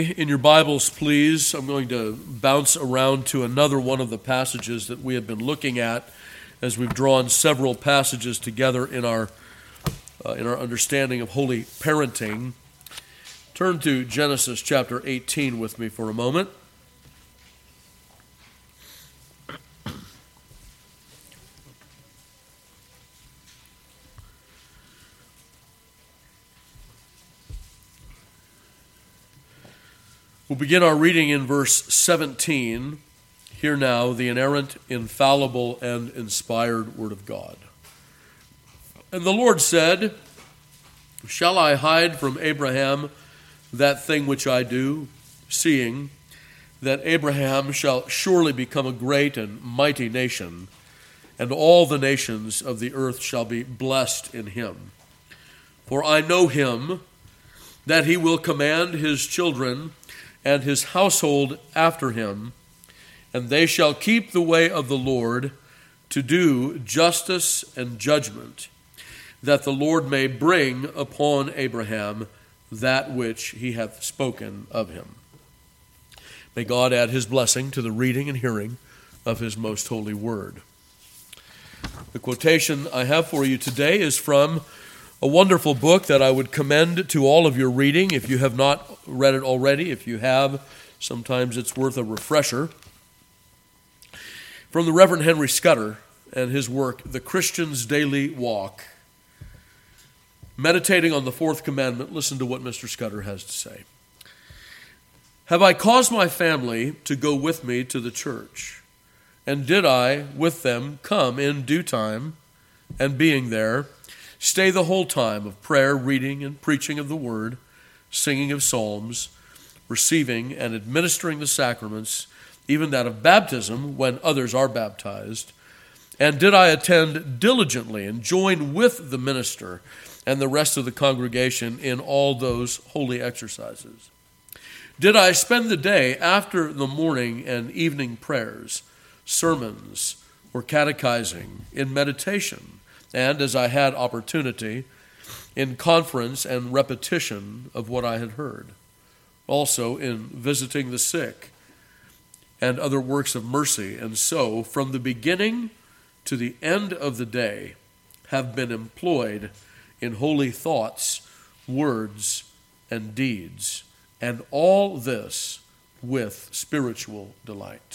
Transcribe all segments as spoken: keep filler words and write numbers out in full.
In your Bibles, please, I'm going to bounce around to another one of the passages that we have been looking at as we've drawn several passages together in our uh, in our understanding of holy parenting. Turn to Genesis chapter eighteen with me for a moment. We'll begin our reading in verse seventeen. Hear now the inerrant, infallible, and inspired word of God. And the Lord said, "Shall I hide from Abraham that thing which I do, seeing that Abraham shall surely become a great and mighty nation, and all the nations of the earth shall be blessed in him? For I know him, that he will command his children and his household after him, and they shall keep the way of the Lord to do justice and judgment, that the Lord may bring upon Abraham that which he hath spoken of him." May God add his blessing to the reading and hearing of his most holy word. The quotation I have for you today is from a wonderful book that I would commend to all of your reading. If you have not read it already, if you have, sometimes it's worth a refresher. From the Reverend Henry Scudder and his work, The Christian's Daily Walk. Meditating on the fourth commandment, listen to what Mister Scudder has to say. "Have I caused my family to go with me to the church? And did I, with them, come in due time, and being there, stay the whole time of prayer, reading, and preaching of the word, singing of psalms, receiving and administering the sacraments, even that of baptism when others are baptized? And did I attend diligently and join with the minister and the rest of the congregation in all those holy exercises? Did I spend the day after the morning and evening prayers, sermons, or catechizing, in meditation, and, as I had opportunity, in conference and repetition of what I had heard, also in visiting the sick and other works of mercy, and so, from the beginning to the end of the day, have been employed in holy thoughts, words, and deeds, and all this with spiritual delight."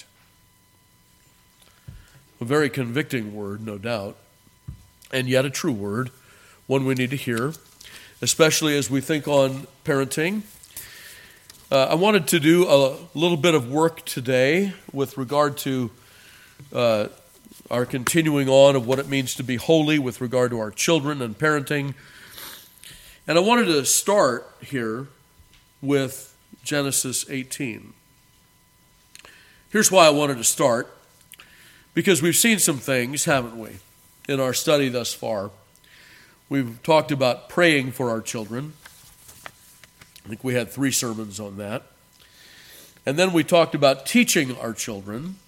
A very convicting word, no doubt, and yet a true word, one we need to hear, especially as we think on parenting. Uh, I wanted to do a little bit of work today with regard to uh, our continuing on of what it means to be holy with regard to our children and parenting. And I wanted to start here with Genesis eighteen. Here's why I wanted to start, because we've seen some things, haven't we, in our study thus far. We've talked about praying for our children. I think we had three sermons on that. And then we talked about teaching our children.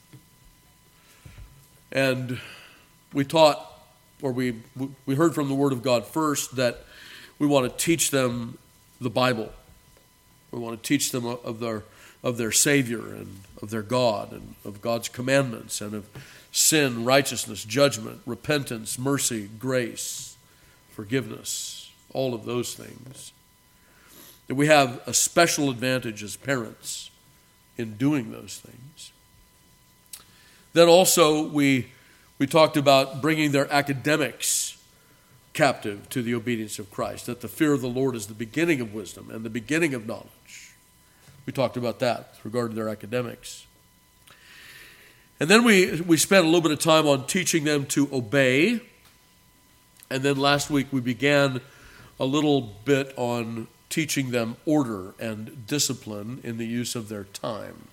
And we taught, or we we heard from the Word of God first, that we want to teach them the Bible. We want to teach them of their of their Savior and of their God and of God's commandments and of sin, righteousness, judgment, repentance, mercy, grace, forgiveness, all of those things. That we have a special advantage as parents in doing those things. Then also we we talked about bringing their academics captive to the obedience of Christ, that the fear of the Lord is the beginning of wisdom and the beginning of knowledge. We talked about that with regard to their academics. And then we, we spent a little bit of time on teaching them to obey. And then last week we began a little bit on teaching them order and discipline in the use of their time.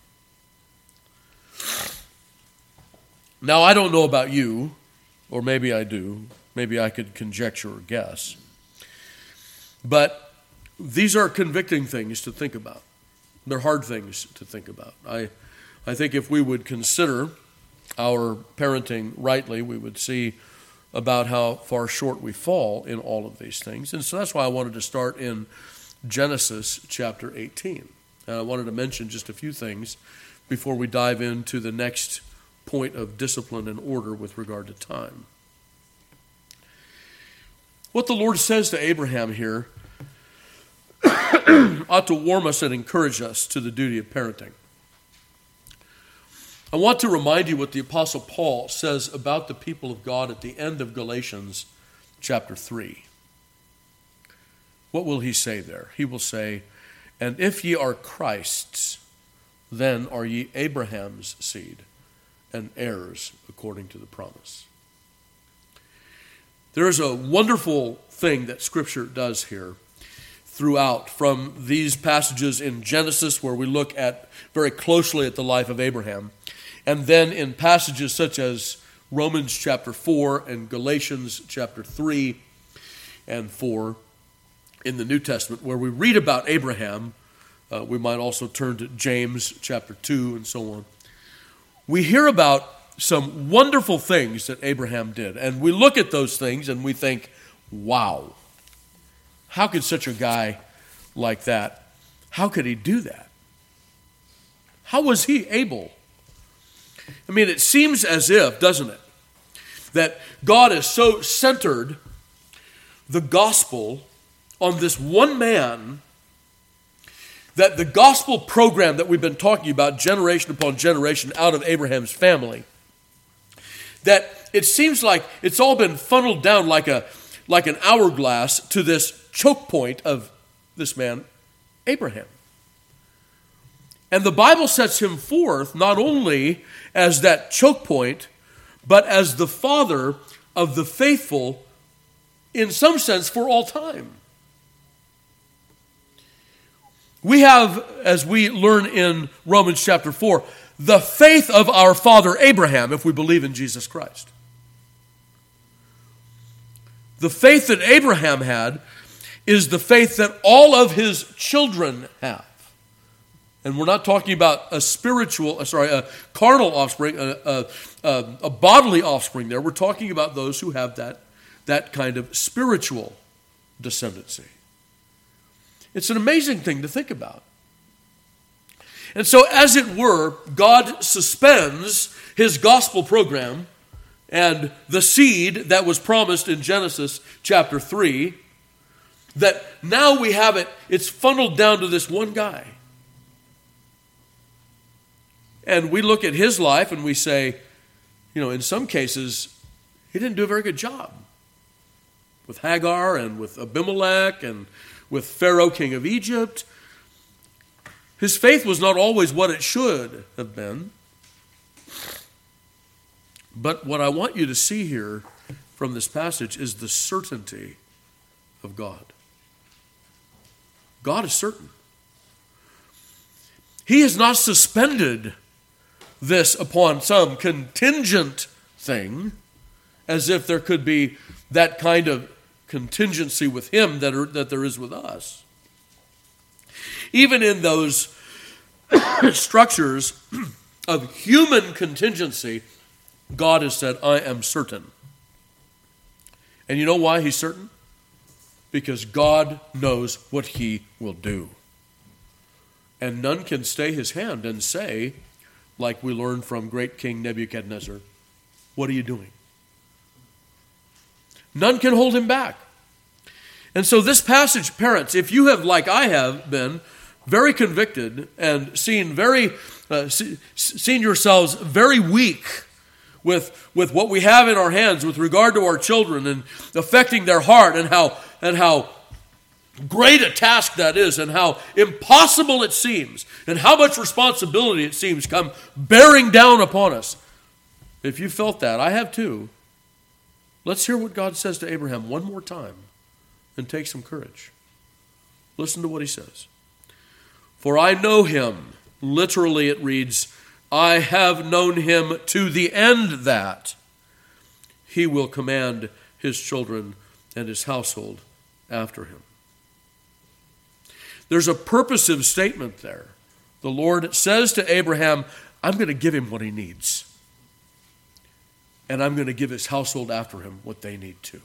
Now, I don't know about you, or maybe I do. Maybe I could conjecture or guess. But these are convicting things to think about. They're hard things to think about. I, I think if we would consider our parenting rightly, we would see about how far short we fall in all of these things. And so that's why I wanted to start in Genesis chapter eighteen. And I wanted to mention just a few things before we dive into the next point of discipline and order with regard to time. What the Lord says to Abraham here ought to warm us and encourage us to the duty of parenting. I want to remind you what the Apostle Paul says about the people of God at the end of Galatians chapter three. What will he say there? He will say, "And if ye are Christ's, then are ye Abraham's seed, and heirs according to the promise." There is a wonderful thing that Scripture does here throughout, from these passages in Genesis where we look at very closely at the life of Abraham, and then in passages such as Romans chapter four and Galatians chapter three and four in the New Testament, where we read about Abraham. Uh, we might also turn to James chapter two and so on. We hear about some wonderful things that Abraham did, and we look at those things and we think, wow, how could such a guy like that, how could he do that? How was he able? I mean, it seems as if, doesn't it, that God has so centered the gospel on this one man that the gospel program that we've been talking about generation upon generation out of Abraham's family, that it seems like it's all been funneled down like a like an hourglass to this choke point of this man, Abraham. And the Bible sets him forth not only as that choke point, but as the father of the faithful, in some sense, for all time. We have, as we learn in Romans chapter four, the faith of our father Abraham, if we believe in Jesus Christ. The faith that Abraham had is the faith that all of his children have. And we're not talking about a spiritual, sorry, a carnal offspring, a, a, a, a bodily offspring there. We're talking about those who have that, that kind of spiritual descendancy. It's an amazing thing to think about. And so, as it were, God suspends his gospel program and the seed that was promised in Genesis chapter three, that now we have it, it's funneled down to this one guy. And we look at his life and we say, you know, in some cases, he didn't do a very good job. With Hagar and with Abimelech and with Pharaoh, king of Egypt. His faith was not always what it should have been. But what I want you to see here from this passage is the certainty of God. God is certain. He has not suspended this upon some contingent thing, as if there could be that kind of contingency with him that, are, that there is with us. Even in those structures of human contingency, God has said, I am certain. And you know why he's certain? Because God knows what he will do. And none can stay his hand and say, like we learned from great King Nebuchadnezzar, what are you doing? None can hold him back. And so this passage, parents, if you have, like I have been, very convicted and seen very uh, see, seen yourselves very weak with, with what we have in our hands with regard to our children and affecting their heart, and how and how great a task that is, and how impossible it seems, and how much responsibility it seems come bearing down upon us. If you felt that, I have too. Let's hear what God says to Abraham one more time and take some courage. Listen to what he says. For I know him. Literally it reads, I have known him to the end that he will command his children and his household after him. There's a purposive statement there. The Lord says to Abraham, I'm going to give him what he needs. And I'm going to give his household after him what they need too.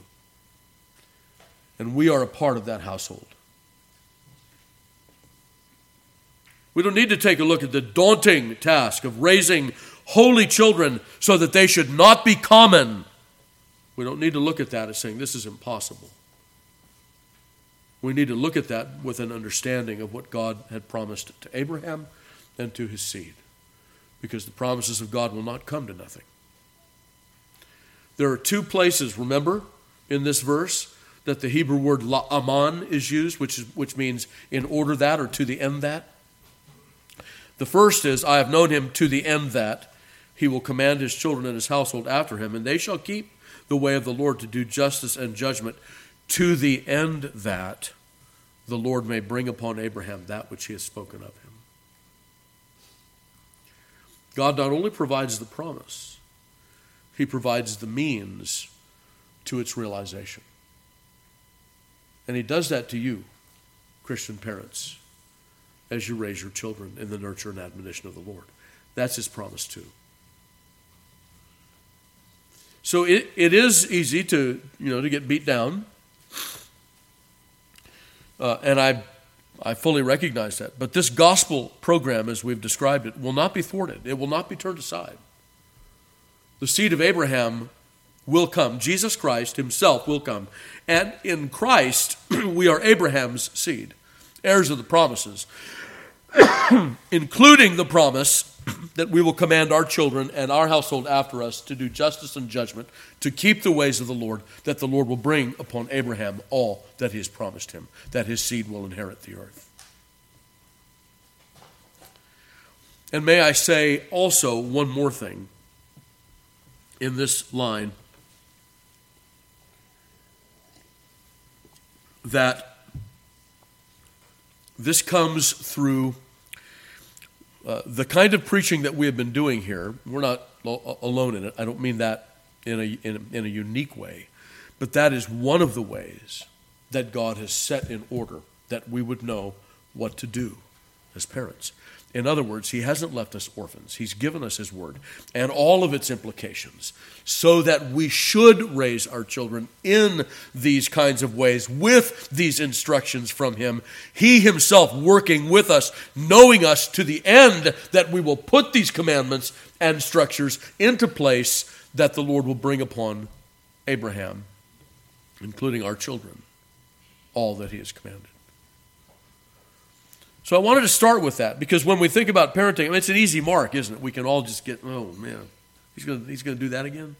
And we are a part of that household. We don't need to take a look at the daunting task of raising holy children so that they should not be common. We don't need to look at that as saying this is impossible. We need to look at that with an understanding of what God had promised to Abraham and to his seed, because the promises of God will not come to nothing. There are two places, remember, in this verse that the Hebrew word la'aman is used, which is, which means in order that or to the end that. The first is, I have known him to the end that he will command his children and his household after him, and they shall keep the way of the Lord to do justice and judgment, to the end that the Lord may bring upon Abraham that which he has spoken of him. God not only provides the promise, he provides the means to its realization. And he does that to you, Christian parents, as you raise your children in the nurture and admonition of the Lord. That's his promise too. So it, it is easy to, you know, to get beat down. Uh, and I I fully recognize that. But this gospel program, as we've described it, will not be thwarted. It will not be turned aside. The seed of Abraham will come. Jesus Christ himself will come. And in Christ, we are Abraham's seed, heirs of the promises, including the promise that we will command our children and our household after us to do justice and judgment, to keep the ways of the Lord, that the Lord will bring upon Abraham all that he has promised him, that his seed will inherit the earth. And may I say also one more thing in this line, that this comes through uh, the kind of preaching that we have been doing here. We're not lo- alone in it. I don't mean that in a, in a in a unique way, but that is one of the ways that God has set in order that we would know what to do as parents. In other words, he hasn't left us orphans. He's given us his word and all of its implications so that we should raise our children in these kinds of ways with these instructions from him. He himself working with us, knowing us to the end that we will put these commandments and structures into place that the Lord will bring upon Abraham, including our children, all that he has commanded. So I wanted to start with that, because when we think about parenting, I mean, it's an easy mark, isn't it? We can all just get, oh man, he's going to, he's going to do that again?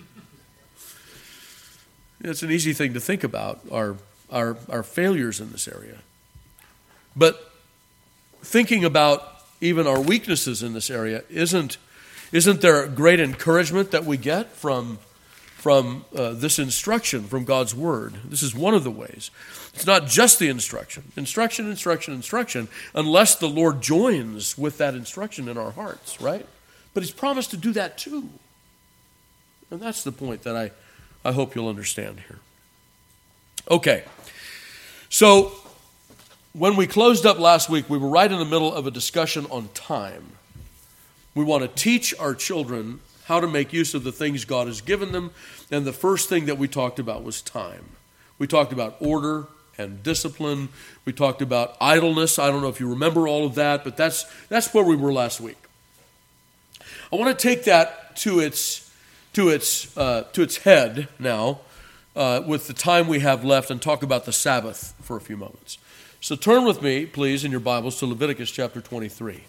It's an easy thing to think about, our, our, our failures in this area. But thinking about even our weaknesses in this area, isn't, isn't there great encouragement that we get from from uh, this instruction from God's word? This is one of the ways. It's not just the instruction. Instruction, instruction, instruction, unless the Lord joins with that instruction in our hearts, right? But he's promised to do that too. And that's the point that I, I hope you'll understand here. Okay. So when we closed up last week, we were right in the middle of a discussion on time. We want to teach our children how to make use of the things God has given them. And the first thing that we talked about was time. We talked about order and discipline. We talked about idleness. I don't know if you remember all of that, but that's that's where we were last week. I want to take that to its to its uh, to its head now, uh, with the time we have left, and talk about the Sabbath for a few moments. So turn with me, please, in your Bibles to Leviticus chapter twenty-three.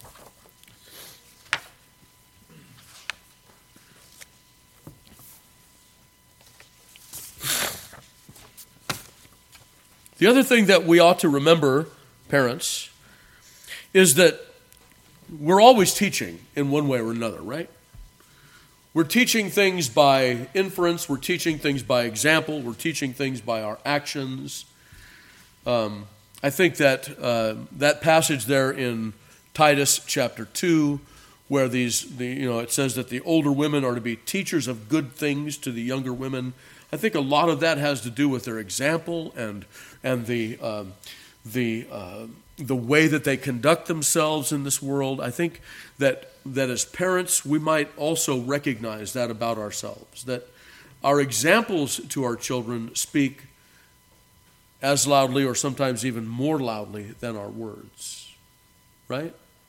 The other thing that we ought to remember, parents, is that we're always teaching in one way or another, right? We're teaching things by inference. We're teaching things by example. We're teaching things by our actions. Um, I think that uh, that passage there in Titus chapter two, where these, the, you know, it says that the older women are to be teachers of good things to the younger women. I think a lot of that has to do with their example and and the um, the uh, the way that they conduct themselves in this world. I think that that as parents we might also recognize that about ourselves, that our examples to our children speak as loudly or sometimes even more loudly than our words, right?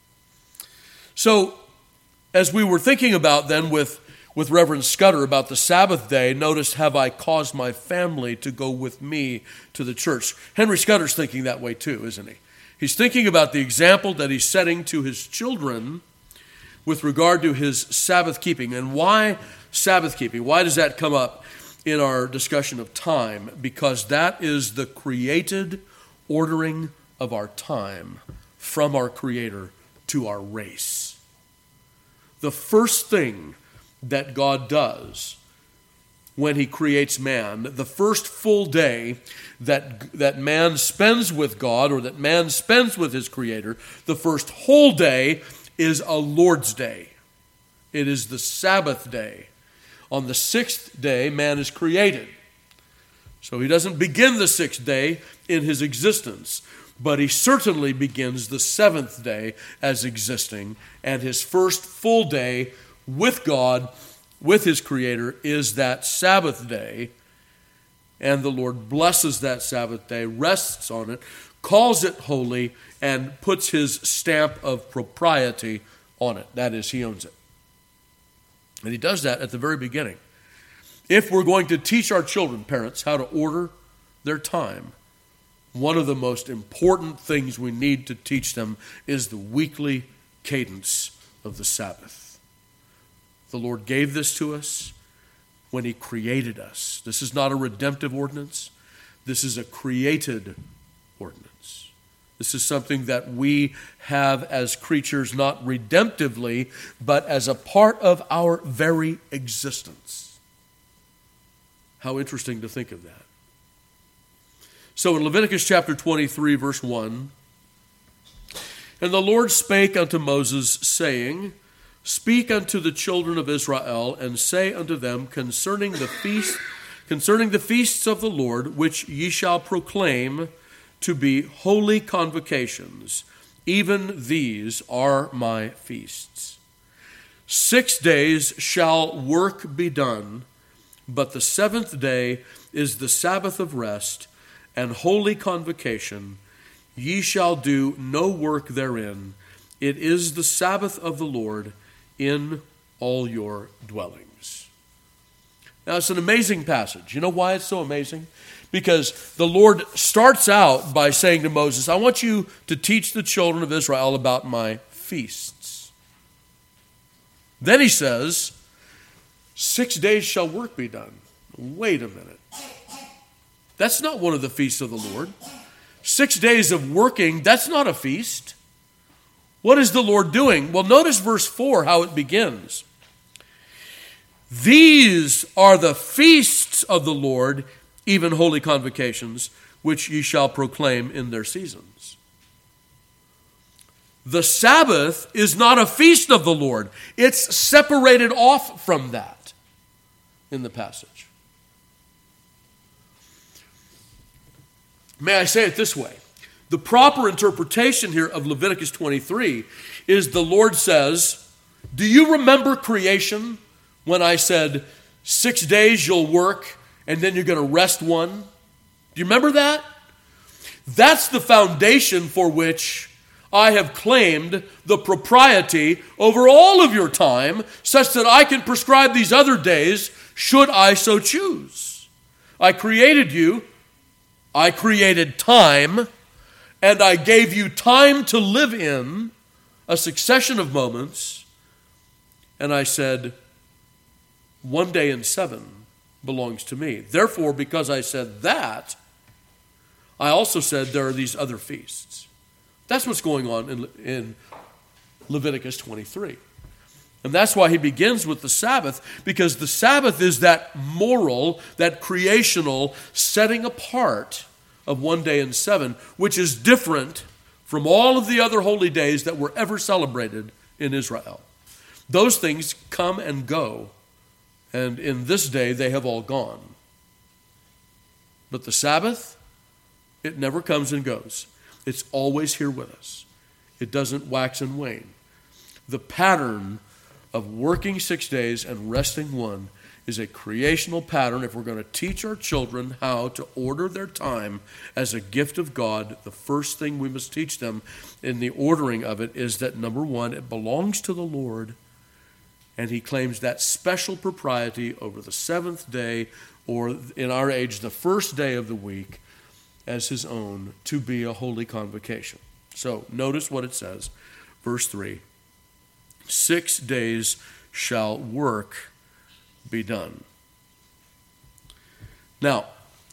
So, as we were thinking about then with, with Reverend Scudder about the Sabbath day, notice, have I caused my family to go with me to the church? Henry Scudder's thinking that way too, isn't he? He's thinking about the example that he's setting to his children with regard to his Sabbath keeping. And why Sabbath keeping? Why does that come up in our discussion of time? Because that is the created ordering of our time from our Creator to our race. The first thing that God does when he creates man, the first full day that, that man spends with God, or that man spends with his Creator, the first whole day is a Lord's Day. It is the Sabbath day. On the sixth day, man is created. So he doesn't begin the sixth day in his existence, but he certainly begins the seventh day as existing, and his first full day with God, with his Creator, is that Sabbath day. And the Lord blesses that Sabbath day, rests on it, calls it holy, and puts his stamp of propriety on it. That is, he owns it. And he does that at the very beginning. If we're going to teach our children, parents, how to order their time, one of the most important things we need to teach them is the weekly cadence of the Sabbath. The Lord gave this to us when he created us. This is not a redemptive ordinance. This is a created ordinance. This is something that we have as creatures, not redemptively, but as a part of our very existence. How interesting to think of that. So in Leviticus chapter twenty-three, verse one, "And the Lord spake unto Moses, saying, Speak unto the children of Israel, and say unto them concerning the feast, concerning the feasts of the Lord, which ye shall proclaim to be holy convocations. Even these are my feasts. Six days shall work be done, but the seventh day is the Sabbath of rest and holy convocation. Ye shall do no work therein. It is the Sabbath of the Lord in all your dwellings." Now, it's an amazing passage. You know why it's so amazing? Because the Lord starts out by saying to Moses, I want you to teach the children of Israel about my feasts. Then he says, six days shall work be done. Wait a minute. That's not one of the feasts of the Lord. Six days of working, that's not a feast. What is the Lord doing? Well, notice verse four, how it begins. These are the feasts of the Lord, even holy convocations, which ye shall proclaim in their seasons. The Sabbath is not a feast of the Lord. It's separated off from that in the passage. May I say it this way? The proper interpretation here of Leviticus twenty-three is the Lord says, do you remember creation when I said six days you'll work and then you're going to rest one? Do you remember that? That's the foundation for which I have claimed the propriety over all of your time, such that I can prescribe these other days should I so choose. I created you, I created time, and I gave you time to live in, a succession of moments, and I said, one day in seven belongs to me. Therefore, because I said that, I also said there are these other feasts. That's what's going on in, in Leviticus twenty-three. And that's why he begins with the Sabbath, because the Sabbath is that moral, that creational setting apart of one day in seven, which is different from all of the other holy days that were ever celebrated in Israel. Those things come and go, and in this day they have all gone. But the Sabbath, it never comes and goes. It's always here with us. It doesn't wax and wane. The pattern of working six days and resting one is a creational pattern. If we're going to teach our children how to order their time as a gift of God, the first thing we must teach them in the ordering of it is that, number one, it belongs to the Lord, and he claims that special propriety over the seventh day, or in our age, the first day of the week, as his own, to be a holy convocation. So notice what it says, verse three. Six days shall work be done. Now,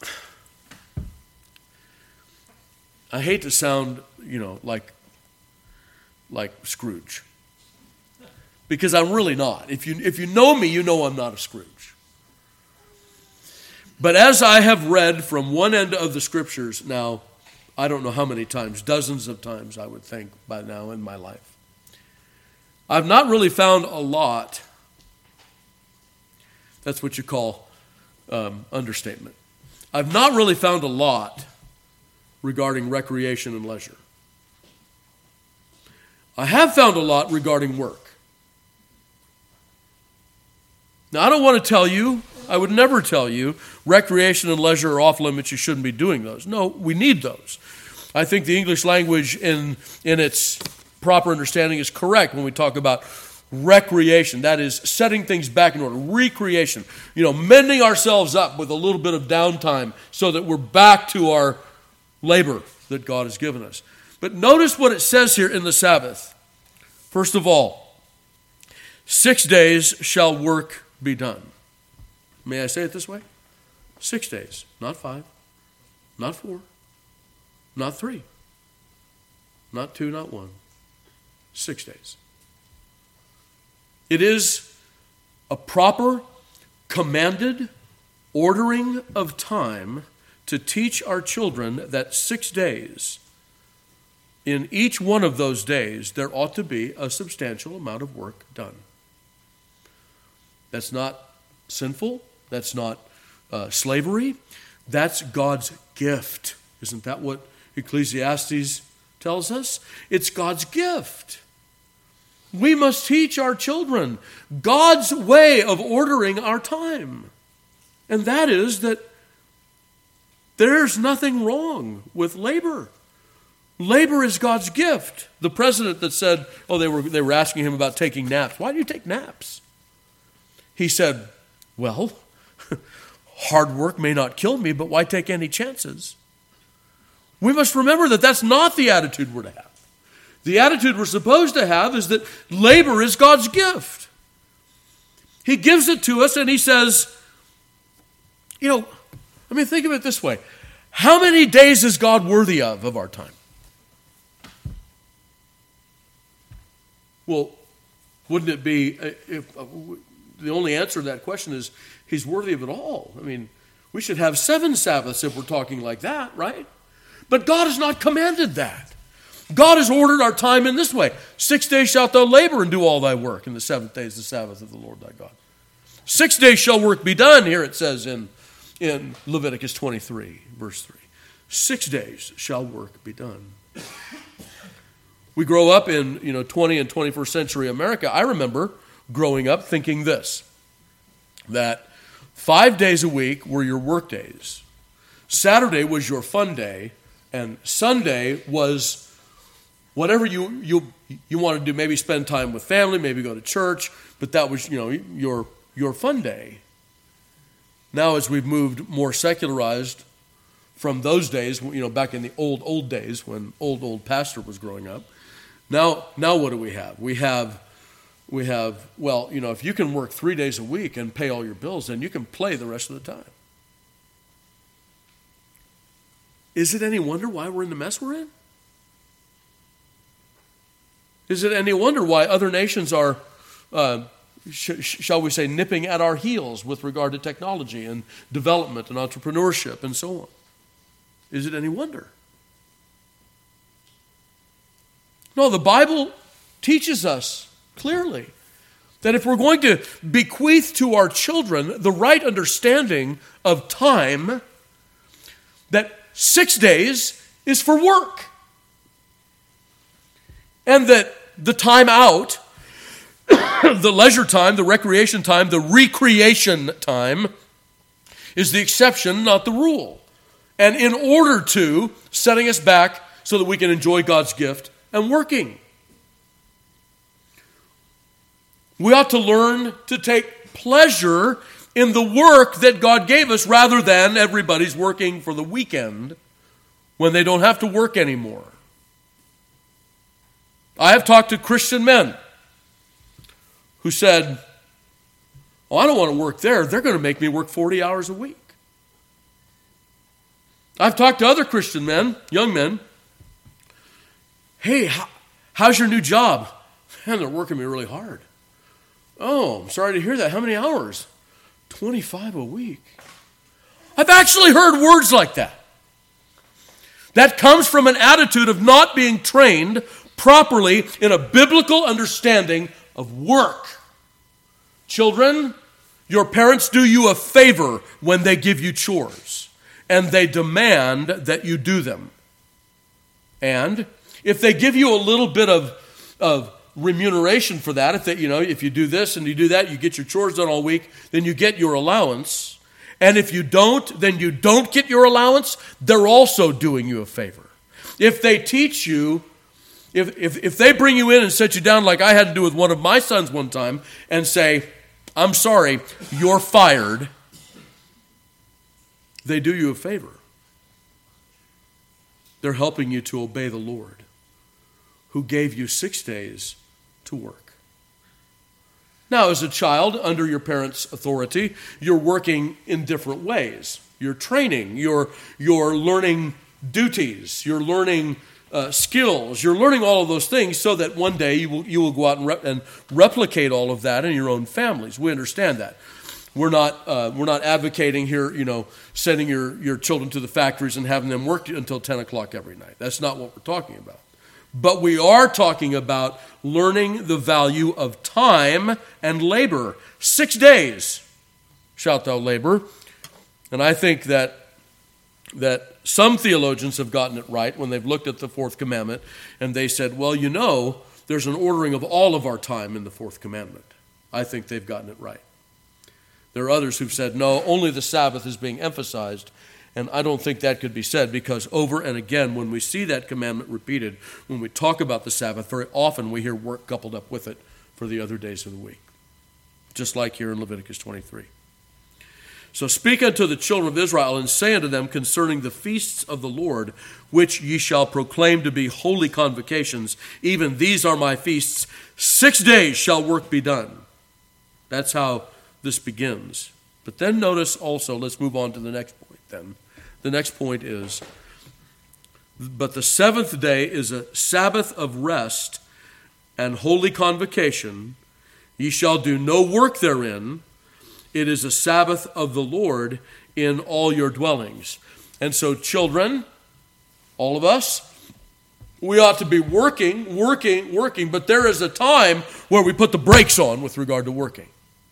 I hate to sound, you know, like, like Scrooge, because I'm really not. If you, if you know me, you know I'm not a Scrooge. But as I have read from one end of the scriptures, now, I don't know how many times, dozens of times I would think by now in my life, I've not really found a lot. That's what you call um, understatement. I've not really found a lot regarding recreation and leisure. I have found a lot regarding work. Now, I don't want to tell you, I would never tell you, recreation and leisure are off limits, you shouldn't be doing those. No, we need those. I think the English language in, in its proper understanding is correct when we talk about recreation. That is setting things back in order, recreation. You know, mending ourselves up with a little bit of downtime so that we're back to our labor that God has given us. But notice what it says here in the Sabbath. First of all, six days shall work be done. May I say it this way? Six days, not five, not four, not three, not two, not one. Six days. It is a proper, commanded ordering of time to teach our children that six days, in each one of those days, there ought to be a substantial amount of work done. That's not sinful. That's not uh, slavery. That's God's gift. Isn't that what Ecclesiastes tells us? It's God's gift. We must teach our children God's way of ordering our time. And that is that there's nothing wrong with labor. Labor is God's gift. The president that said, oh, they were, they were asking him about taking naps. Why do you take naps? He said, well, hard work may not kill me, but why take any chances? We must remember that that's not the attitude we're to have. The attitude we're supposed to have is that labor is God's gift. He gives it to us and he says, you know, I mean, think of it this way. How many days is God worthy of, of our time? Well, wouldn't it be, if uh, the only answer to that question is he's worthy of it all. I mean, we should have seven Sabbaths if we're talking like that, right? But God has not commanded that. God has ordered our time in this way. Six days shalt thou labor and do all thy work, and the seventh day is the Sabbath of the Lord thy God. Six days shall work be done, here it says in, in Leviticus twenty-three, verse three. Six days shall work be done. We grow up in, you know, twentieth and twenty-first century America. I remember growing up thinking this, that five days a week were your work days. Saturday was your fun day, and Sunday was whatever you you you wanted to do. Maybe spend time with family, maybe go to church, but that was, you know, your your fun day. Now, as we've moved more secularized from those days, you know, back in the old old days when old old pastor was growing up, now now what do we have? We have we have well, you know, if you can work three days a week and pay all your bills, then you can play the rest of the time. Is it any wonder why we're in the mess we're in? Is it any wonder why other nations are, uh, sh- shall we say, nipping at our heels with regard to technology and development and entrepreneurship and so on? Is it any wonder? No, the Bible teaches us clearly that if we're going to bequeath to our children the right understanding of time, that six days is for work. And that the time out The leisure time, the recreation time, the recreation time is the exception, not the rule. And in order to, setting us back so that we can enjoy God's gift and working. We ought to learn to take pleasure in the work that God gave us rather than everybody's working for the weekend when they don't have to work anymore. I have talked to Christian men who said, oh, I don't want to work there. They're going to make me work forty hours a week. I've talked to other Christian men, young men. Hey, how, how's your new job? Man, they're working me really hard. Oh, I'm sorry to hear that. How many hours? twenty-five a week. I've actually heard words like that. That comes from an attitude of not being trained properly in a biblical understanding of work. Children, your parents do you a favor when they give you chores, and they demand that you do them. And if they give you a little bit of, of remuneration for that, if they, you know, if you do this and you do that, you get your chores done all week, then you get your allowance. And if you don't, then you don't get your allowance, they're also doing you a favor. If they teach you, if, if, if they bring you in and set you down like I had to do with one of my sons one time and say, I'm sorry, you're fired, they do you a favor. They're helping you to obey the Lord, who gave you six days to work. Now, as a child, under your parents' authority, you're working in different ways. You're training, you're, you're learning duties, you're learning uh, skills, you're learning all of those things so that one day you will, you will go out and, re- and replicate all of that in your own families. We understand that. We're not uh, we're not advocating here, you know, sending your, your children to the factories and having them work until ten o'clock every night. That's not what we're talking about. But we are talking about learning the value of time and labor. Six days shalt thou labor. And I think that that some theologians have gotten it right when they've looked at the fourth commandment and they said, well, you know, there's an ordering of all of our time in the fourth commandment. I think they've gotten it right. There are others who've said, no, only the Sabbath is being emphasized. And I don't think that could be said because over and again, when we see that commandment repeated, when we talk about the Sabbath, very often we hear work coupled up with it for the other days of the week. Just like here in Leviticus twenty-three. So speak unto the children of Israel and say unto them concerning the feasts of the Lord, which ye shall proclaim to be holy convocations, even these are my feasts. Six days shall work be done. That's how this begins. But then notice also, let's move on to the next point then. The next point is, but the seventh day is a Sabbath of rest and holy convocation. Ye shall do no work therein. It is a Sabbath of the Lord in all your dwellings. And so children, all of us, we ought to be working, working, working, but there is a time where we put the brakes on with regard to working.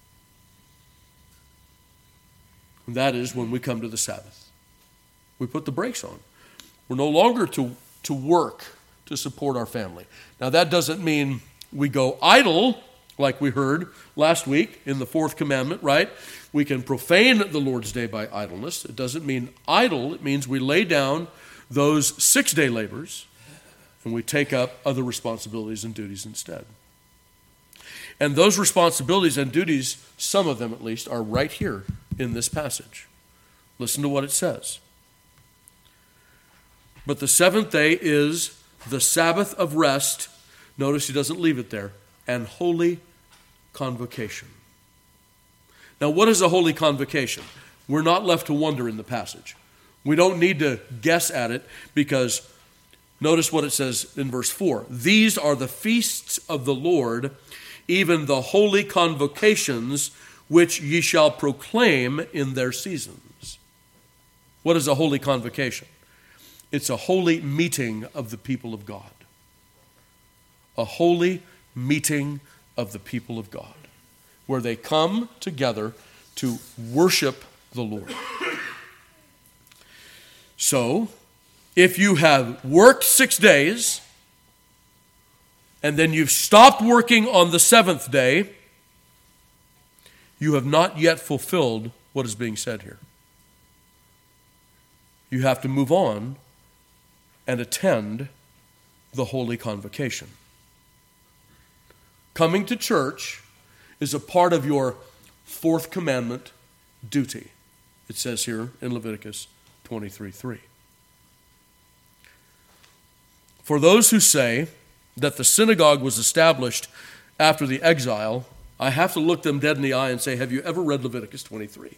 And that is when we come to the Sabbath. We put the brakes on. We're no longer to, to work to support our family. Now that doesn't mean we go idle, like we heard last week in the fourth commandment, right? We can profane the Lord's day by idleness. It doesn't mean idle. It means we lay down those six-day labors and we take up other responsibilities and duties instead. And those responsibilities and duties, some of them at least, are right here in this passage. Listen to what it says. But the seventh day is the Sabbath of rest. Notice he doesn't leave it there. And holy convocation. Now, what is a holy convocation? We're not left to wonder in the passage. We don't need to guess at it because notice what it says in verse four. These are the feasts of the Lord, even the holy convocations which ye shall proclaim in their seasons. What is a holy convocation? It's a holy meeting of the people of God. A holy meeting of the people of God, where they come together to worship the Lord. So, if you have worked six days, and then you've stopped working on the seventh day, you have not yet fulfilled what is being said here. You have to move on and attend the Holy Convocation. Coming to church is a part of your fourth commandment duty. It says here in Leviticus twenty-three three. For those who say that the synagogue was established after the exile, I have to look them dead in the eye and say, have you ever read Leviticus twenty-three?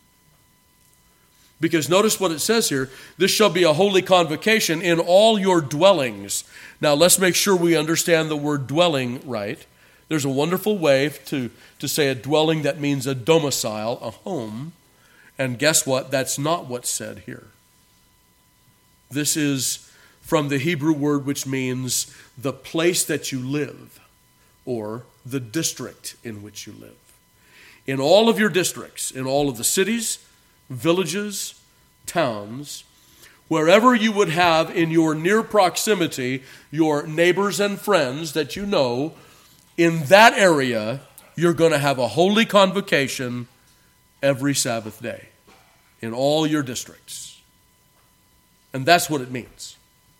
Because notice what it says here, this shall be a holy convocation in all your dwellings. Now let's make sure we understand the word dwelling right. There's a wonderful way to, to say a dwelling that means a domicile, a home. And guess what? That's not what's said here. This is from the Hebrew word which means the place that you live, or the district in which you live. In all of your districts, in all of the cities, villages, towns, wherever you would have in your near proximity your neighbors and friends that you know, in that area, you're going to have a holy convocation every Sabbath day in all your districts. And that's what it means.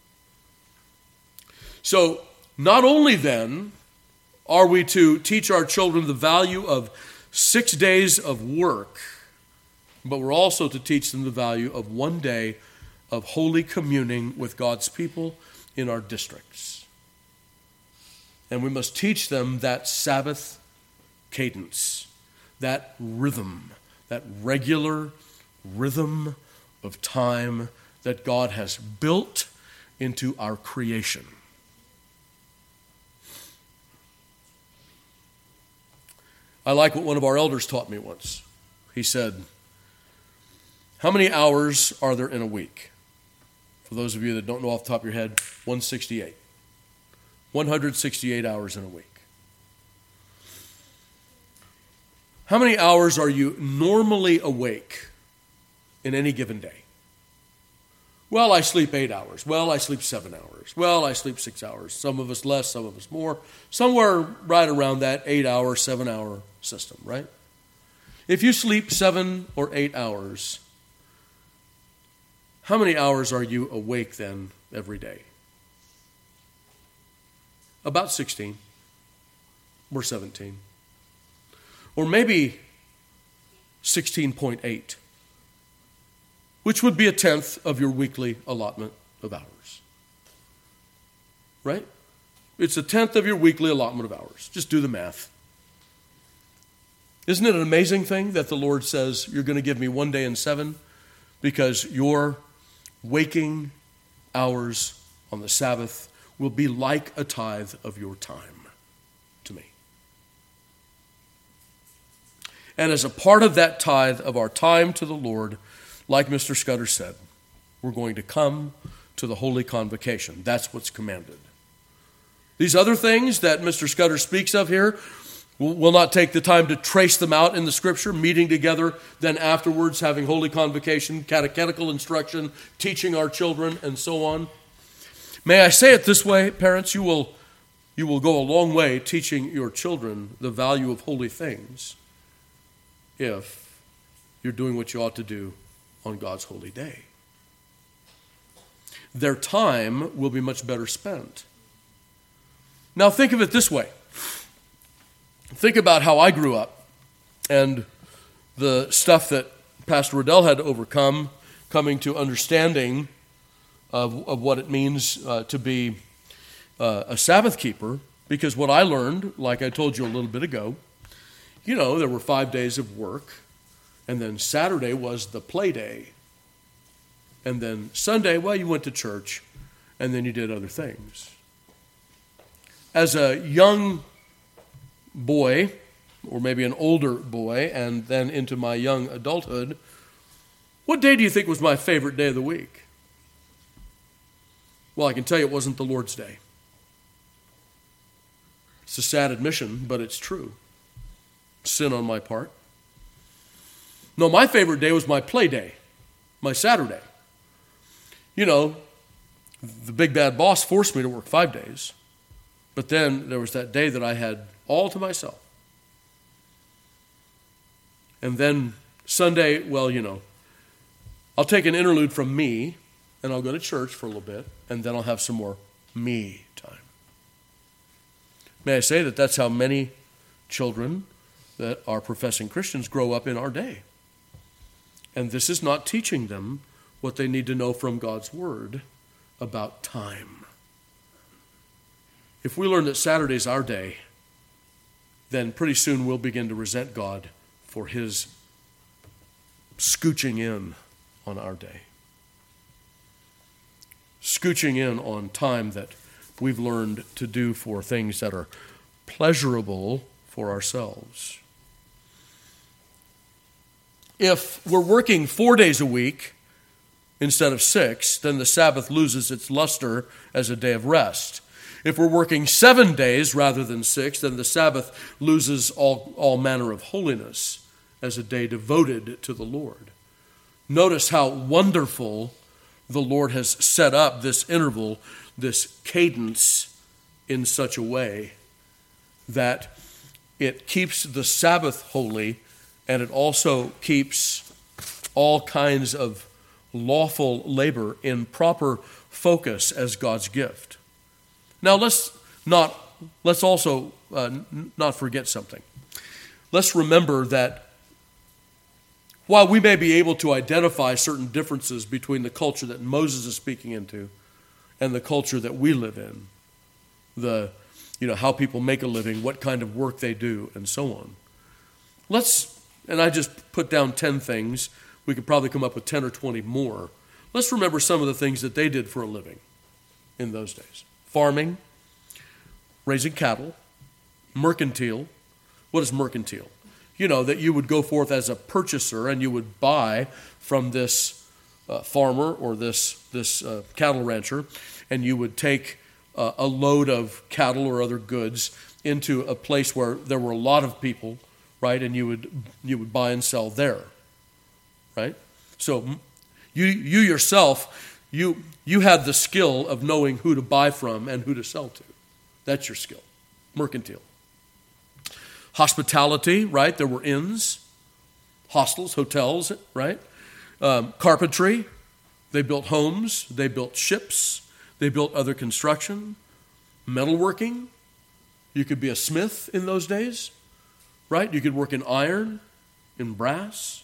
So, not only then are we to teach our children the value of six days of work, but we're also to teach them the value of one day of holy communing with God's people in our districts. And we must teach them that Sabbath cadence, that rhythm, that regular rhythm of time that God has built into our creation. I like what one of our elders taught me once. He said, how many hours are there in a week? For those of you that don't know off the top of your head, one hundred sixty-eight. one hundred sixty-eight hours in a week. How many hours are you normally awake in any given day? Well, I sleep eight hours. Well, I sleep seven hours. Well, I sleep six hours. Some of us less, some of us more. Somewhere right around that eight-hour, seven-hour system, right? If you sleep seven or eight hours, how many hours are you awake then every day? About sixteen or seventeen. Or maybe sixteen point eight, which would be a tenth of your weekly allotment of hours. Right? It's a tenth of your weekly allotment of hours. Just do the math. Isn't it an amazing thing that the Lord says, you're going to give me one day in seven because your waking hours on the Sabbath will be like a tithe of your time to me. And as a part of that tithe of our time to the Lord, like Mister Scudder said, we're going to come to the Holy Convocation. That's what's commanded. These other things that Mister Scudder speaks of here, we'll not take the time to trace them out in the Scripture, meeting together, then afterwards having Holy Convocation, catechetical instruction, teaching our children, and so on. May I say it this way, parents, you will, you will go a long way teaching your children the value of holy things if you're doing what you ought to do on God's holy day. Their time will be much better spent. Now think of it this way. Think about how I grew up and the stuff that Pastor Riddell had to overcome, coming to understanding of, of what it means uh, to be uh, a Sabbath keeper. Because what I learned, like I told you a little bit ago, you know, there were five days of work, and then Saturday was the play day. And then Sunday, well, you went to church, and then you did other things. As a young boy, or maybe an older boy, and then into my young adulthood, what day do you think was my favorite day of the week? Well, I can tell you it wasn't the Lord's Day. It's a sad admission, but it's true. Sin on my part. No, my favorite day was my play day, my Saturday. You know, the big bad boss forced me to work five days. But then there was that day that I had all to myself. And then Sunday, well, you know, I'll take an interlude from me, and I'll go to church for a little bit, and then I'll have some more me time. May I say that that's how many children that are professing Christians grow up in our day. And this is not teaching them what they need to know from God's Word about time. If we learn that Saturday's our day, then pretty soon we'll begin to resent God for His scooching in on our day. Scooching in on time that we've learned to do for things that are pleasurable for ourselves. If we're working four days a week instead of six, then the Sabbath loses its luster as a day of rest. If we're working seven days rather than six, then the Sabbath loses all, all manner of holiness as a day devoted to the Lord. Notice how wonderful the Lord has set up this interval, this cadence, in such a way that it keeps the Sabbath holy, and it also keeps all kinds of lawful labor in proper focus as God's gift. Now let's not let's also uh, not forget something. Let's remember that while we may be able to identify certain differences between the culture that Moses is speaking into and the culture that we live in, the you know how people make a living, what kind of work they do, and so on. Let's and I just put down ten things. We could probably come up with ten or twenty more. Let's remember some of the things that they did for a living in those days. Farming, raising cattle, mercantile. What is mercantile? You know, that you would go forth as a purchaser and you would buy from this uh, farmer or this, this uh, cattle rancher, and you would take uh, a load of cattle or other goods into a place where there were a lot of people, right? And you would you would buy and sell there, right? So you you yourself, you you had the skill of knowing who to buy from and who to sell to. That's your skill. Mercantile. Hospitality, right? There were inns, hostels, hotels, right? Um, carpentry. They built homes. They built ships. They built other construction. Metalworking. You could be a smith in those days, right? You could work in iron, in brass.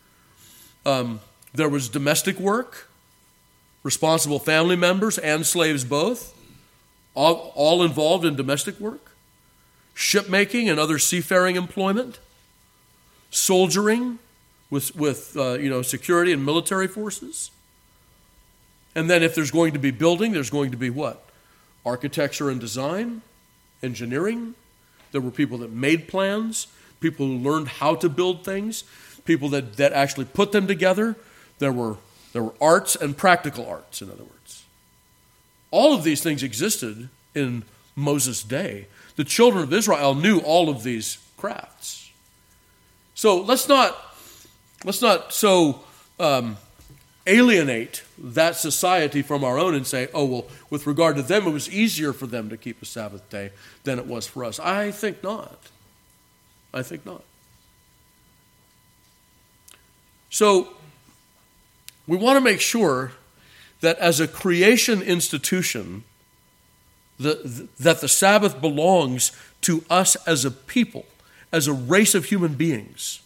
Um, there was domestic work. Responsible family members and slaves both, all, all involved in domestic work, shipmaking and other seafaring employment, soldiering with, with uh, you know, security and military forces. And then if there's going to be building, there's going to be what? Architecture and design, engineering. There were people that made plans, people who learned how to build things, people that, that actually put them together. There were There were arts and practical arts, in other words. All of these things existed in Moses' day. The children of Israel knew all of these crafts. So let's not let's not so um, alienate that society from our own and say, oh, well, with regard to them, it was easier for them to keep a Sabbath day than it was for us. I think not. I think not. So we want to make sure that as a creation institution, the, that the Sabbath belongs to us as a people, as a race of human beings.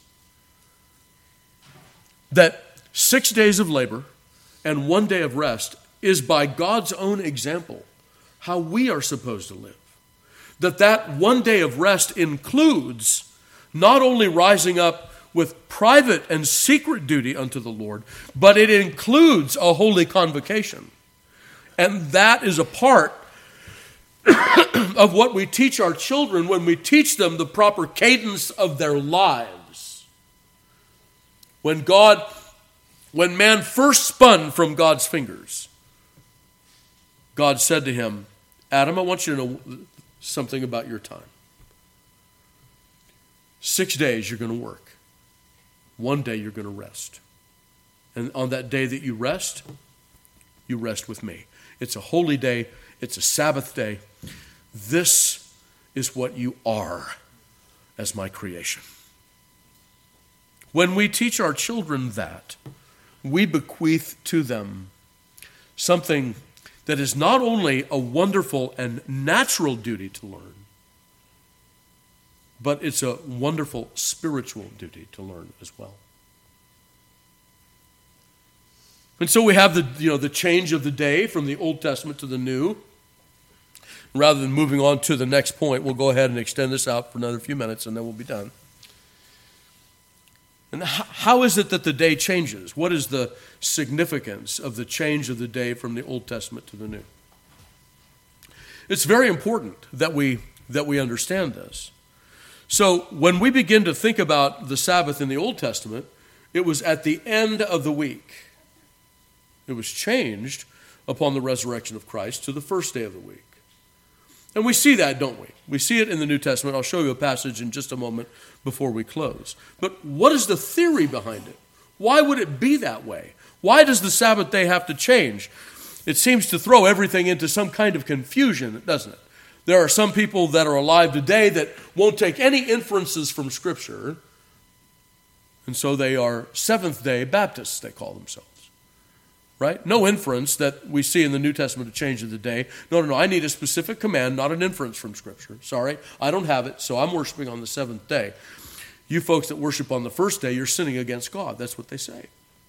That six days of labor and one day of rest is by God's own example how we are supposed to live. That that one day of rest includes not only rising up with private and secret duty unto the Lord, but it includes a holy convocation. And that is a part of what we teach our children when we teach them the proper cadence of their lives. When God, when man first spun from God's fingers, God said to him, Adam, I want you to know something about your time. Six days you're going to work. One day you're going to rest. And on that day that you rest, you rest with me. It's a holy day. It's a Sabbath day. This is what you are as my creation. When we teach our children that, we bequeath to them something that is not only a wonderful and natural duty to learn, but it's a wonderful spiritual duty to learn as well. And so we have the, you know, the change of the day from the Old Testament to the New. Rather than moving on to the next point, we'll go ahead and extend this out for another few minutes and then we'll be done. And how is it that the day changes? What is the significance of the change of the day from the Old Testament to the New? It's very important that we that we understand this. So when we begin to think about the Sabbath in the Old Testament, it was at the end of the week. It was changed upon the resurrection of Christ to the first day of the week. And we see that, don't we? We see it in the New Testament. I'll show you a passage in just a moment before we close. But what is the theory behind it? Why would it be that way? Why does the Sabbath day have to change? It seems to throw everything into some kind of confusion, doesn't it? There are some people that are alive today that won't take any inferences from Scripture, and so they are Seventh-day Baptists, they call themselves. Right? No inference that we see in the New Testament to change of the day. No, no, no. I need a specific command, not an inference from Scripture. Sorry, I don't have it, so I'm worshiping on the seventh day. You folks that worship on the first day, you're sinning against God. That's what they say.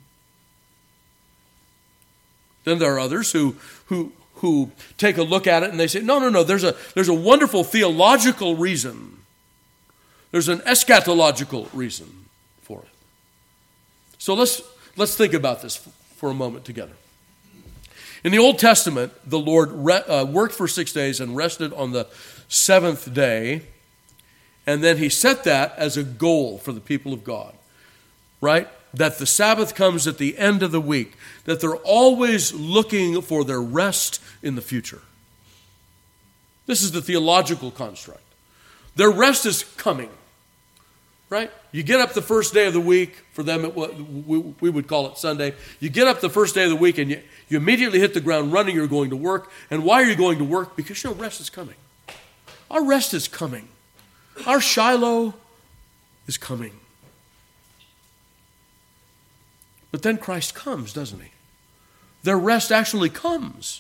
Then there are others who who who take a look at it and they say, no, no, no, there's a there's a wonderful theological reason. There's an eschatological reason for it. So let's let's think about this for a moment together. In the Old Testament, the Lord re- uh, worked for six days and rested on the seventh day, and then he set that as a goal for the people of God, right? That the Sabbath comes at the end of the week, that they're always looking for their rest in the future. This is the theological construct. Their rest is coming, right? You get up the first day of the week, for them it, we would call it Sunday. You get up the first day of the week and you, you immediately hit the ground running, you're going to work. And why are you going to work? Because you know rest is coming. Our rest is coming. Our Shiloh is coming. But then Christ comes, doesn't he? Their rest actually comes.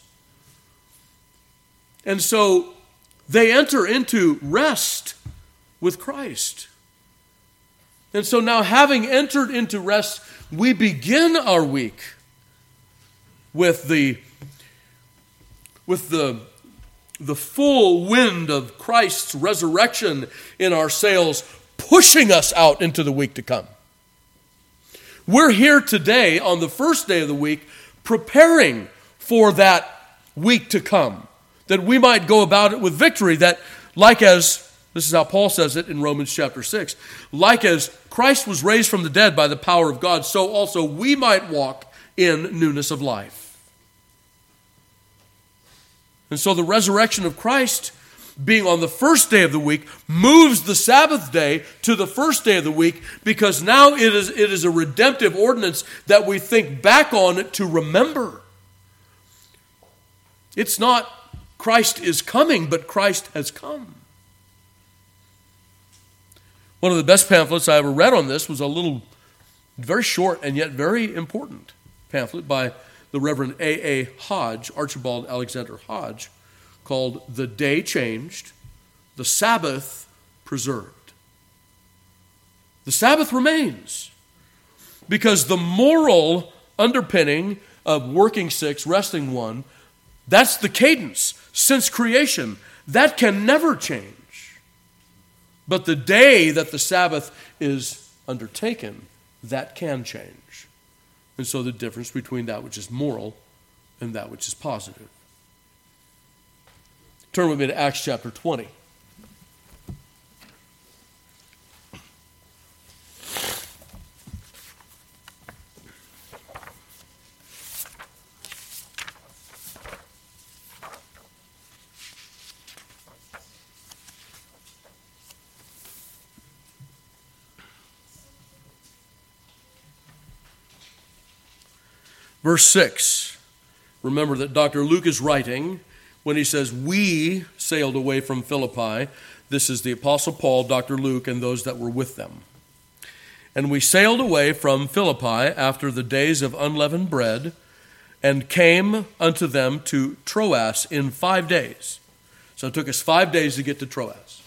And so they enter into rest with Christ. And so now, having entered into rest, we begin our week with the, with the, the full wind of Christ's resurrection in our sails, pushing us out into the week to come. We're here today on the first day of the week, preparing for that week to come, that we might go about it with victory, that like as, this is how Paul says it in Romans chapter six, like as Christ was raised from the dead by the power of God, so also we might walk in newness of life. And so the resurrection of Christ, being on the first day of the week, moves the Sabbath day to the first day of the week, because now it is, it is a redemptive ordinance that we think back on to remember. It's not Christ is coming, but Christ has come. One of the best pamphlets I ever read on this was a little, very short and yet very important pamphlet by the Reverend A A Hodge, Archibald Alexander Hodge, called The Day Changed, the Sabbath Preserved. The Sabbath remains, because the moral underpinning of working six, resting one, that's the cadence since creation. That can never change. But the day that the Sabbath is undertaken, that can change. And so the difference between that which is moral and that which is positive. Turn with me to Acts chapter twenty. Verse six. Remember that Doctor Luke is writing when he says, we sailed away from Philippi. This is the Apostle Paul, Doctor Luke, and those that were with them. And we sailed away from Philippi after the days of unleavened bread, and came unto them to Troas in five days. So it took us five days to get to Troas,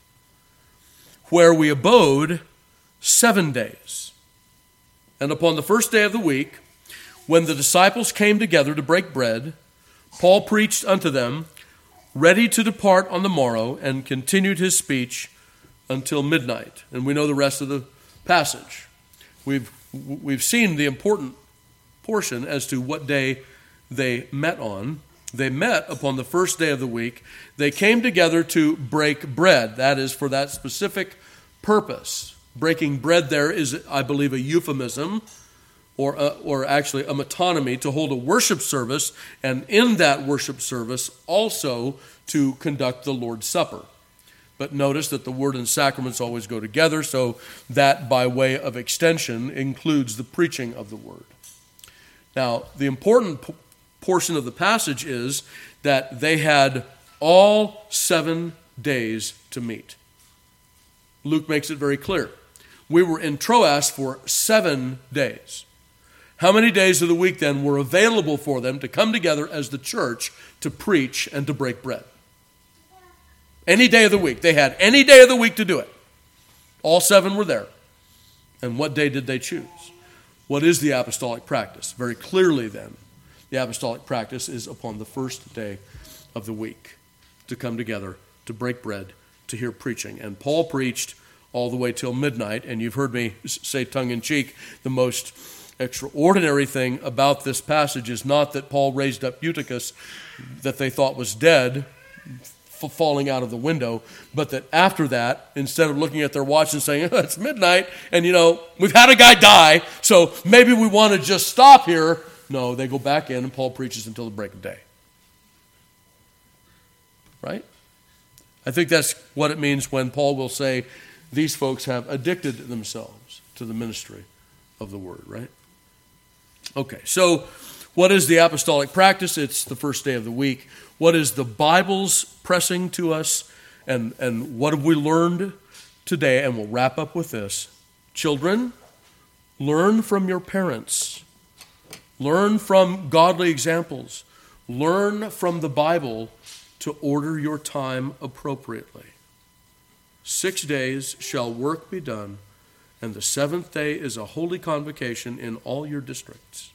where we abode seven days. And upon the first day of the week, when the disciples came together to break bread, Paul preached unto them, ready to depart on the morrow, and continued his speech until midnight. And we know the rest of the passage. We've we've seen the important portion as to what day they met on. They met upon the first day of the week. They came together to break bread. That is for that specific purpose. Breaking bread there is, I believe, a euphemism or a, or actually a metonymy to hold a worship service, and in that worship service also to conduct the Lord's Supper. But notice that the word and sacraments always go together, so that by way of extension includes the preaching of the word. Now, the important p- portion of the passage is that they had all seven days to meet. Luke makes it very clear. We were in Troas for seven days. How many days of the week then were available for them to come together as the church to preach and to break bread? Any day of the week. They had any day of the week to do it. All seven were there. And what day did they choose? What is the apostolic practice? Very clearly then, the apostolic practice is upon the first day of the week to come together, to break bread, to hear preaching. And Paul preached all the way till midnight, and you've heard me say tongue-in-cheek, the most extraordinary thing about this passage is not that Paul raised up Eutychus that they thought was dead, f- falling out of the window, but that after that, instead of looking at their watch and saying, oh, it's midnight, and you know, we've had a guy die, so maybe we want to just stop here. No, they go back in and Paul preaches until the break of day. Right? I think that's what it means when Paul will say, these folks have addicted themselves to the ministry of the word, right? Okay, so what is the apostolic practice? It's the first day of the week. What is the Bible's pressing to us? And, and what have we learned today? And we'll wrap up with this. Children, learn from your parents. Learn from godly examples. Learn from the Bible to order your time appropriately. Six days shall work be done, and the seventh day is a holy convocation in all your districts.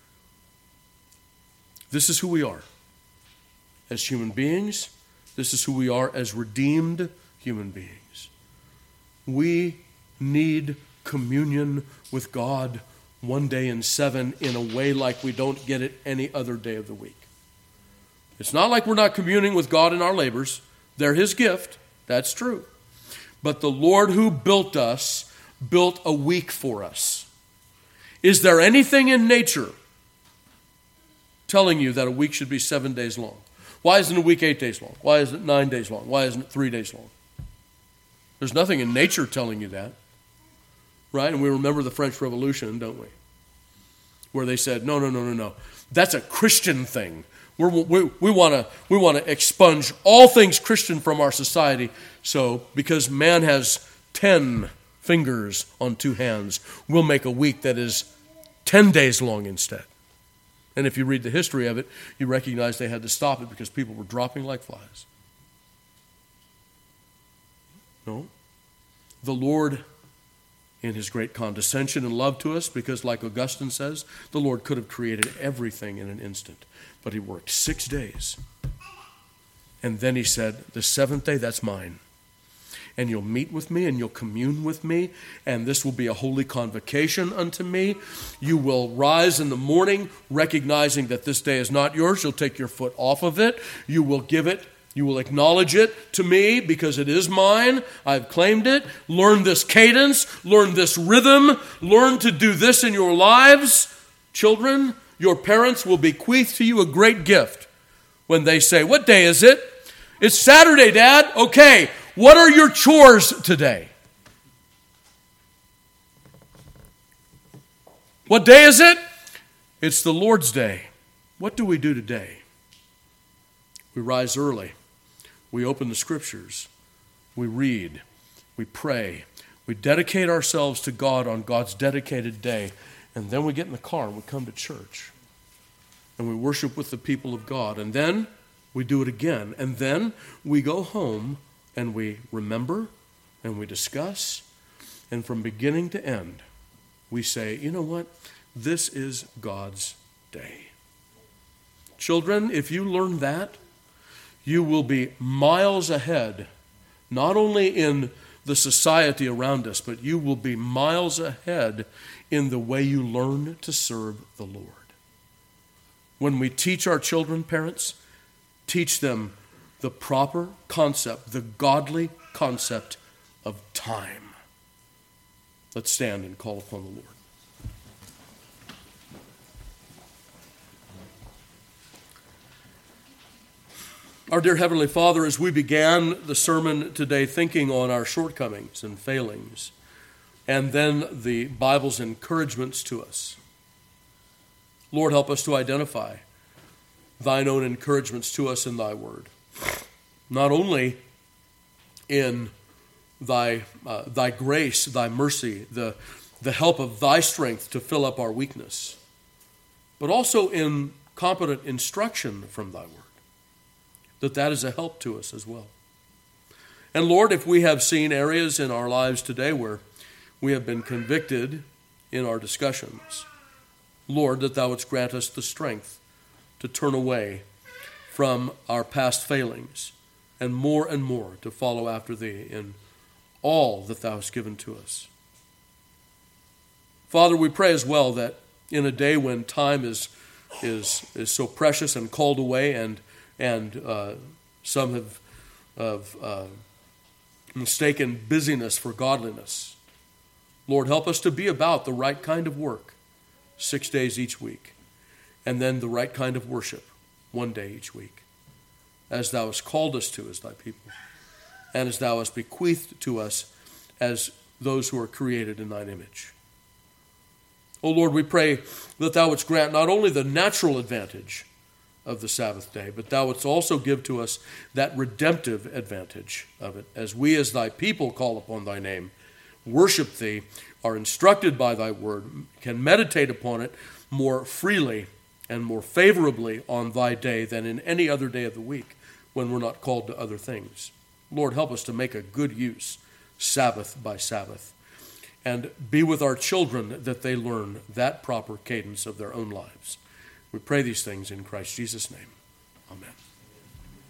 This is who we are as human beings. This is who we are as redeemed human beings. We need communion with God one day in seven in a way like we don't get it any other day of the week. It's not like we're not communing with God in our labors. They're His gift. That's true. But the Lord who built us built a week for us. Is there anything in nature telling you that a week should be seven days long? Why isn't a week eight days long? Why isn't it nine days long? Why isn't it three days long? There's nothing in nature telling you that. Right? And we remember the French Revolution, don't we? Where they said, no, no, no, no, no. That's a Christian thing. We're, we we want to we want to expunge all things Christian from our society. So, because man has ten fingers on two hands, we'll make a week that is ten days long instead. And if you read the history of it, you recognize they had to stop it because people were dropping like flies. No. The Lord, in His great condescension and love to us, because like Augustine says, the Lord could have created everything in an instant, but He worked six days. And then He said, the seventh day, that's mine. And you'll meet with me and you'll commune with me, and this will be a holy convocation unto me. You will rise in the morning recognizing that this day is not yours. You'll take your foot off of it. You will give it. You will acknowledge it to me because it is mine. I've claimed it. Learn this cadence. Learn this rhythm. Learn to do this in your lives. Children, your parents will bequeath to you a great gift when they say, what day is it? It's Saturday, Dad. Okay. What are your chores today? What day is it? It's the Lord's Day. What do we do today? We rise early. We open the Scriptures. We read. We pray. We dedicate ourselves to God on God's dedicated day. And then we get in the car and we come to church. And we worship with the people of God. And then we do it again. And then we go home and we remember and we discuss. And from beginning to end, we say, you know what? This is God's day. Children, if you learn that, you will be miles ahead, not only in the society around us, but you will be miles ahead in the way you learn to serve the Lord. When we teach our children, parents, teach them the proper concept, the godly concept of time. Let's stand and call upon the Lord. Our dear Heavenly Father, as we began the sermon today thinking on our shortcomings and failings, and then the Bible's encouragements to us, Lord, help us to identify thine own encouragements to us in thy word. Not only in thy uh, thy grace, thy mercy, the, the help of thy strength to fill up our weakness, but also in competent instruction from thy word, that that is a help to us as well. And Lord, if we have seen areas in our lives today where we have been convicted in our discussions, Lord, that thou wouldst grant us the strength to turn away from our past failings and more and more to follow after thee in all that thou hast given to us. Father, we pray as well that in a day when time is is is so precious and called away, and and uh, some have, have uh, mistaken busyness for godliness, Lord, help us to be about the right kind of work six days each week, and then the right kind of worship one day each week, as thou hast called us to as thy people, and as thou hast bequeathed to us as those who are created in thine image. O Lord, we pray that thou wouldst grant not only the natural advantage of the Sabbath day, but thou wouldst also give to us that redemptive advantage of it, as we as thy people call upon thy name, worship thee, are instructed by thy word, can meditate upon it more freely and more favorably on thy day than in any other day of the week when we're not called to other things. Lord, help us to make a good use, Sabbath by Sabbath, and be with our children that they learn that proper cadence of their own lives. We pray these things in Christ Jesus' name. Amen.